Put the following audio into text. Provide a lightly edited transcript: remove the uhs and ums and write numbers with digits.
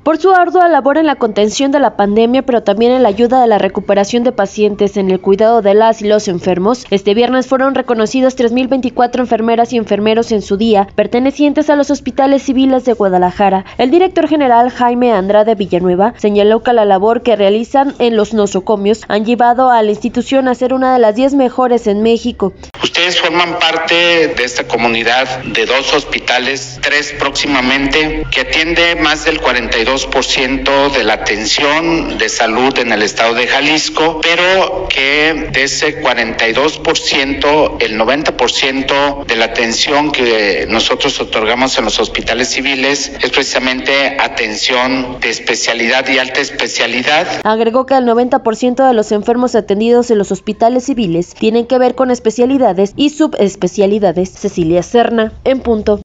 por su ardua labor en la contención de la pandemia, pero también en la ayuda a la recuperación de pacientes en el cuidado de las y los enfermos. Este viernes fueron reconocidos 3.024 enfermeras y enfermeros en su día, pertenecientes a los hospitales civiles de Guadalajara. El director general Jaime Andrade Villanueva señaló que la labor que realizan en los nosocomios han llevado a la institución a ser una de las 10 mejores en México. Ustedes forman parte de esta comunidad de 2 hospitales, 3 próximamente, que atiende más del 42% de la atención de salud en el estado de Jalisco, pero que de ese 42%, el 90% de la atención que nosotros otorgamos en los hospitales civiles es precisamente atención de especialidad y alta especialidad. Agregó que el 90% de los enfermos atendidos en los hospitales civiles tienen que ver con especialidades y subespecialidades. Cecilia Serna, en punto.